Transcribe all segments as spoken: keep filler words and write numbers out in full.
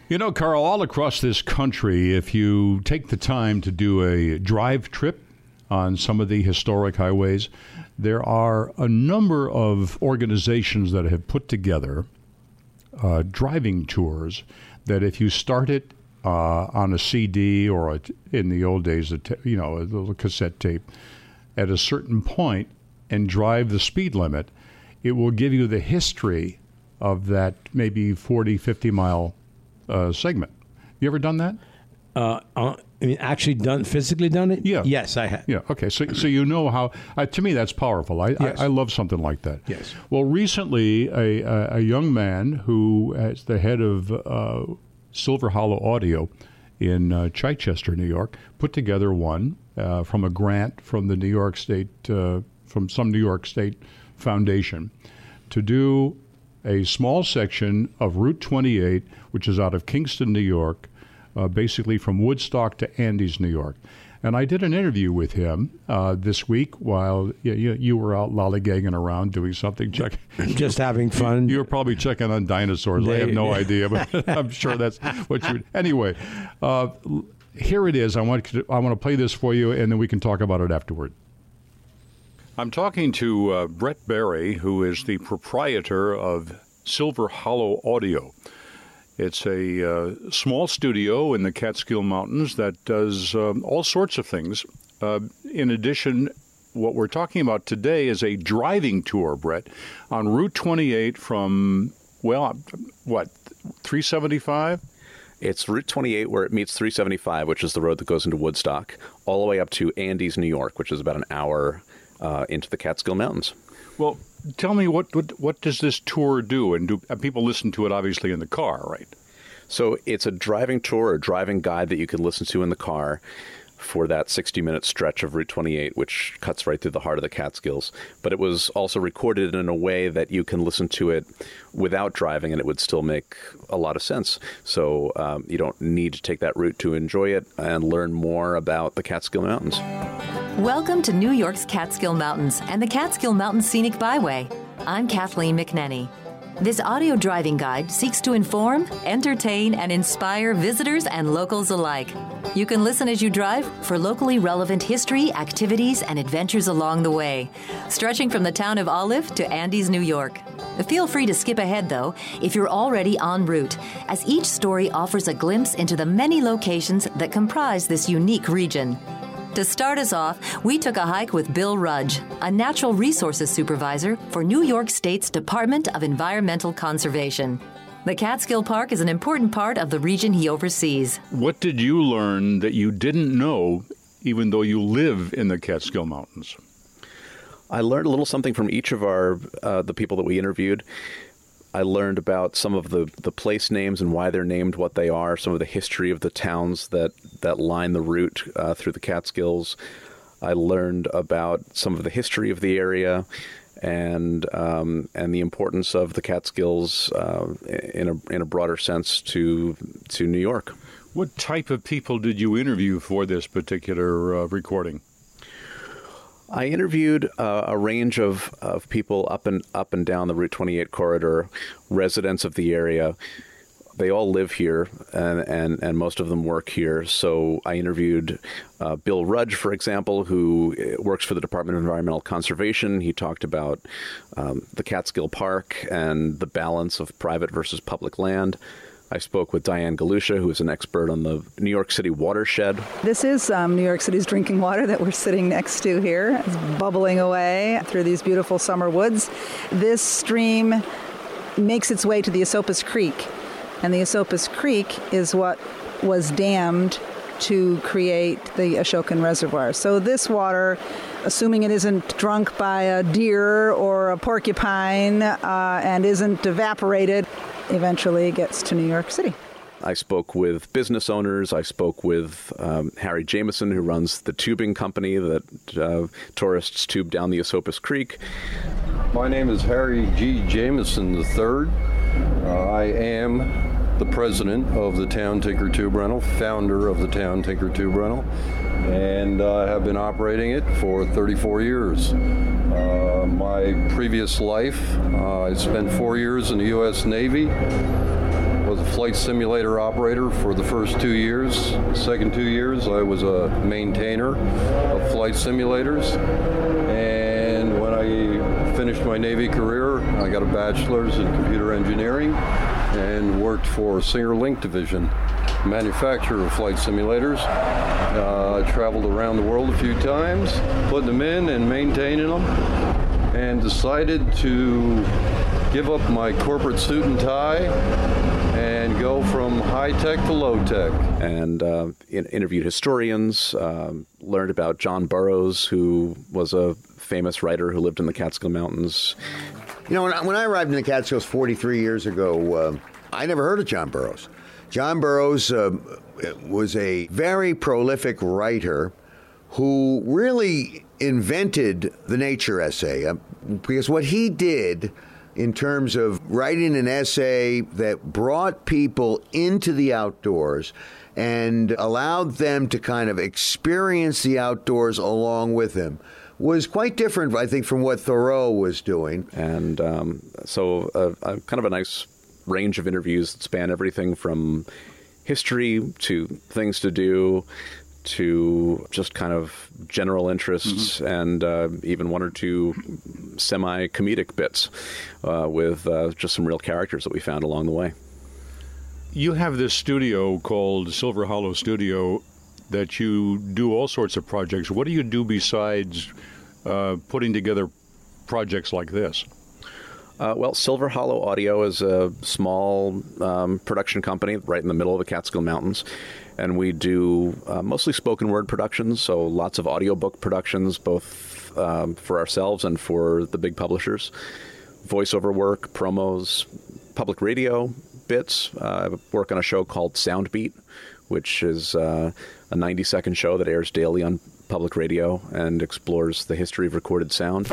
You know, Carl, all across this country, if you take the time to do a drive trip on some of the historic highways, there are a number of organizations that have put together uh, driving tours that if you start it uh, on a C D or a, in the old days, a t- you know, a little cassette tape, at a certain point and drive the speed limit, it will give you the history of that maybe forty, fifty mile uh, segment. You ever done that? Uh, uh, I mean, actually done, physically done it? Yeah. Yes, I have. Yeah, okay. So so you know how, uh, to me, that's powerful. I, Yes. I I love something like that. Yes. Well, recently, a, a, a young man who is the head of uh, Silver Hollow Audio in uh, Chichester, New York, put together one uh, from a grant from the New York State, uh, from some New York State foundation to do a small section of Route twenty-eight, which is out of Kingston, New York, uh, basically from Woodstock to Andes, New York. And I did an interview with him uh, this week while you, you, you were out lollygagging around doing something. Check. Just having fun. You were probably checking on dinosaurs. I have no idea, but I'm sure that's what you. Anyway, uh, here it is. I want to, I want to play this for you, and then we can talk about it afterward. I'm talking to uh, Brett Barry, who is the proprietor of Silver Hollow Audio. It's a uh, small studio in the Catskill Mountains that does um, all sorts of things. Uh, in addition, what we're talking about today is a driving tour, Brett, on Route twenty-eight from, well, what, three seventy-five? It's Route twenty-eight where it meets three seventy-five, which is the road that goes into Woodstock, all the way up to Andes, New York, which is about an hour uh, into the Catskill Mountains. Well, tell me, what, what what does this tour do? And do and people listen to it, obviously, in the car, right? So it's a driving tour, a driving guide that you can listen to in the car for that sixty-minute stretch of Route twenty-eight, which cuts right through the heart of the Catskills. But it was also recorded in a way that you can listen to it without driving, and it would still make a lot of sense. So um, you don't need to take that route to enjoy it and learn more about the Catskill Mountains. Welcome to New York's Catskill Mountains and the Catskill Mountain Scenic Byway. I'm Kathleen McNenny. This audio driving guide seeks to inform, entertain, and inspire visitors and locals alike. You can listen as you drive for locally relevant history, activities, and adventures along the way, stretching from the town of Olive to Andes, New York. Feel free to skip ahead, though, if you're already en route, as each story offers a glimpse into the many locations that comprise this unique region. To start us off, we took a hike with Bill Rudge, a natural resources supervisor for New York State's Department of Environmental Conservation. The Catskill Park is an important part of the region he oversees. What did you learn that you didn't know, even though you live in the Catskill Mountains? I learned a little something from each of our uh, the people that we interviewed. I learned about some of the, the place names and why they're named what they are, some of the history of the towns that, that line the route uh, through the Catskills. I learned about some of the history of the area and um, and the importance of the Catskills uh, in a in a broader sense to to New York. What type of people did you interview for this particular uh, recording? I interviewed uh, a range of, of people up and up and down the Route twenty-eight corridor, residents of the area. They all live here, and, and, and most of them work here. So I interviewed uh, Bill Rudge, for example, who works for the Department of Environmental Conservation. He talked about um, the Catskill Park and the balance of private versus public land. I spoke with Diane Galusha, who is an expert on the New York City watershed. This is um, New York City's drinking water that we're sitting next to here. It's bubbling away through these beautiful summer woods. This stream makes its way to the Esopus Creek, and the Esopus Creek is what was dammed to create the Ashokan Reservoir. So this water, assuming it isn't drunk by a deer or a porcupine uh, and isn't evaporated, eventually gets to New York City. I spoke with business owners. I spoke with um, Harry Jameson, who runs the tubing company that uh, tourists tube down the Esopus Creek. My name is Harry G. Jameson the third. Uh, I am the president of the Town Tinker Tube Rental, founder of the Town Tinker Tube Rental, and I uh, have been operating it for thirty-four years. Uh, my previous life, uh, I spent four years in the U S Navy, was a flight simulator operator for the first two years. Second two years, I was a maintainer of flight simulators. And when I finished my Navy career, I got a bachelor's in computer engineering and worked for Singer Link Division, manufacturer of flight simulators. Uh, I traveled around the world a few times, putting them in and maintaining them, and decided to give up my corporate suit and tie and go from high-tech to low-tech. And uh, in, interviewed historians, um, learned about John Burroughs, who was a famous writer who lived in the Catskill Mountains. You know, when I, when I arrived in the Catskills forty-three years ago, uh, I never heard of John Burroughs. John Burroughs uh, was a very prolific writer who really invented the nature essay, uh, because what he did in terms of writing an essay that brought people into the outdoors and allowed them to kind of experience the outdoors along with him was quite different, I think, from what Thoreau was doing. And um, so uh, uh, kind of a nice range of interviews that span everything from history to things to do to just kind of general interests, mm-hmm. and uh, even one or two semi-comedic bits uh, with uh, just some real characters that we found along the way. You have this studio called Silver Hollow Studio that you do all sorts of projects. What do you do besides uh, putting together projects like this? Uh, well, Silver Hollow Audio is a small um, production company right in the middle of the Catskill Mountains, and we do uh, mostly spoken word productions, so lots of audiobook productions, both um, for ourselves and for the big publishers, voiceover work, promos, public radio bits. Uh, I work on a show called Soundbeat, which is uh, a ninety-second show that airs daily on public radio and explores the history of recorded sound.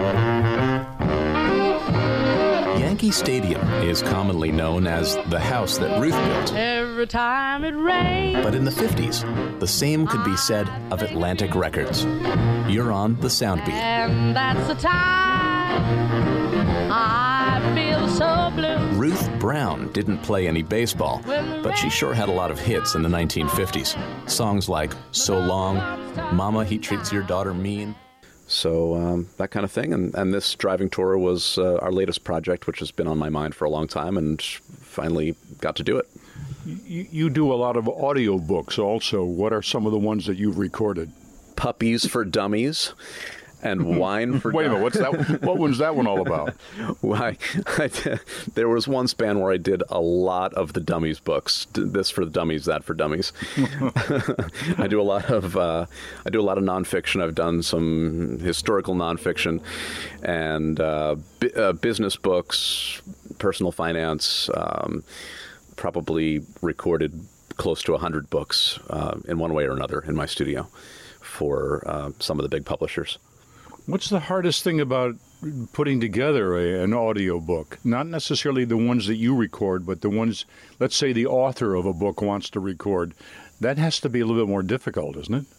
Yankee Stadium is commonly known as the house that Ruth built. Every time it rains. But in the fifties, the same could be said of Atlantic Records. You're on the Soundbeat. And that's the time I feel so blue. Ruth Brown didn't play any baseball, but she sure had a lot of hits in the nineteen fifties. Songs like So Long, Mama, He Treats Your Daughter Mean. So um, that kind of thing. And, and this driving tour was uh, our latest project, which has been on my mind for a long time, and finally got to do it. You, you do a lot of audio books also. What are some of the ones that you've recorded? Puppies for Dummies and Wine for Wait a minute, what's that? What one's that one all about? Why? I did, there was one span where I did a lot of the Dummies books. This for the Dummies, that for Dummies. I do a lot of uh, I do a lot of nonfiction. I've done some historical nonfiction and uh, bi- uh, business books, personal finance. Um, probably recorded close to a hundred books uh, in one way or another in my studio for uh, some of the big publishers. What's the hardest thing about putting together a, an audio book? Not necessarily the ones that you record, but the ones, let's say the author of a book wants to record. That has to be a little bit more difficult, isn't it?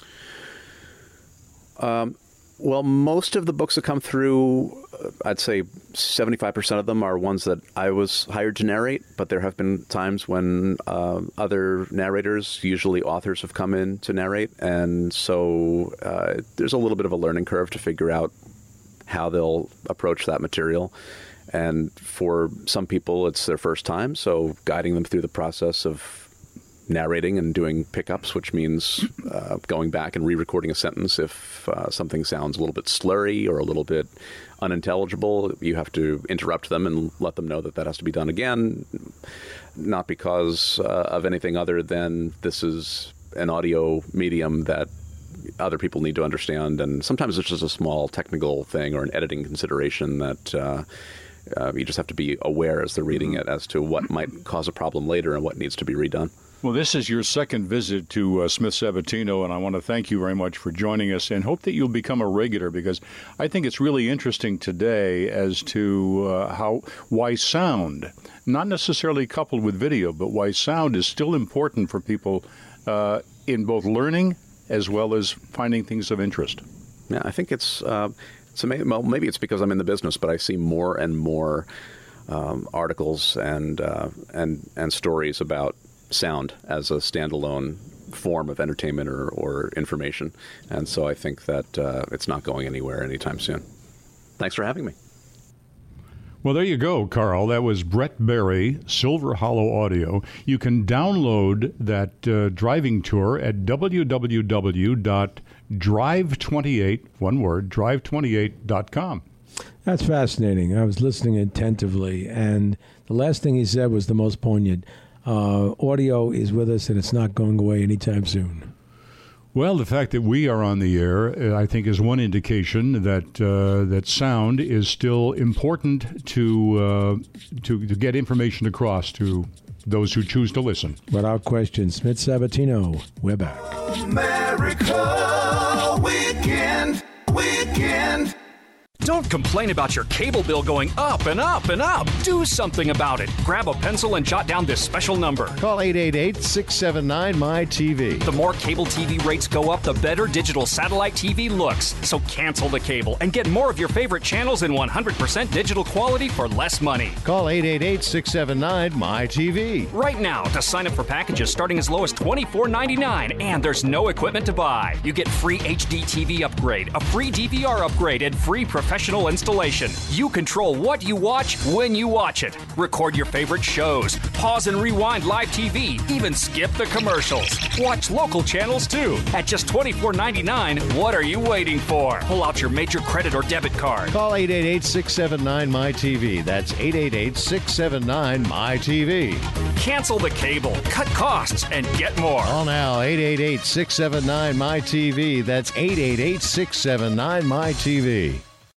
Um, well, most of the books that come through, uh, I'd say seventy-five percent of them are ones that I was hired to narrate, but there have been times when uh, other narrators, usually authors, have come in to narrate, and so uh, there's a little bit of a learning curve to figure out how they'll approach that material. And for some people, it's their first time, so guiding them through the process of narrating and doing pickups, which means uh, going back and re-recording a sentence if uh, something sounds a little bit slurry or a little bit unintelligible. You have to interrupt them and let them know that that has to be done again, not because uh, of anything other than this is an audio medium that other people need to understand, and sometimes it's just a small technical thing or an editing consideration that uh, uh, you just have to be aware as they're reading it as to what might cause a problem later and what needs to be redone. Well, this is your second visit to uh, Smith Sabatino, and I want to thank you very much for joining us and hope that you'll become a regular, because I think it's really interesting today as to uh, how why sound, not necessarily coupled with video, but why sound is still important for people uh, in both learning as well as finding things of interest. Yeah, I think it's, uh, it's amazing. Well, maybe it's because I'm in the business, but I see more and more um, articles and uh, and and stories about sound as a standalone form of entertainment or, or information. And so I think that uh, it's not going anywhere anytime soon. Thanks for having me. Well, there you go, Carl. That was Brett Berry, Silver Hollow Audio. You can download that uh, driving tour at w w w dot drive twenty-eight, one word, drive twenty-eight dot com. That's fascinating. I was listening attentively, and the last thing he said was the most poignant. Uh, audio is with us, and it's not going away anytime soon. Well, the fact that we are on the air, I think, is one indication that uh, that sound is still important to, uh, to to get information across to those who choose to listen. Without question, Smith Sabatino, we're back. America Weekend, Weekend. Don't complain about your cable bill going up and up and up. Do something about it. Grab a pencil and jot down this special number. Call eight eight eight, six seven nine, M Y T V. The more cable T V rates go up, the better digital satellite T V looks. So cancel the cable and get more of your favorite channels in one hundred percent digital quality for less money. Call eight eight eight, six seven nine, M Y T V. Right now to sign up for packages starting as low as twenty-four ninety-nine, and there's no equipment to buy. You get free H D T V upgrade, a free D V R upgrade, and free professional installation. You control what you watch when you watch it. Record your favorite shows, pause and rewind live T V, even skip the commercials. Watch local channels too. At just twenty-four ninety-nine, what are you waiting for? Pull out your major credit or debit card. Call eight eight eight, six seven nine, M Y T V. That's eight eight eight, six seven nine, M Y T V. Cancel the cable, cut costs, and get more. Call now, eight eight eight, six seven nine, M Y T V. That's eight eight eight, six seven nine, M Y T V.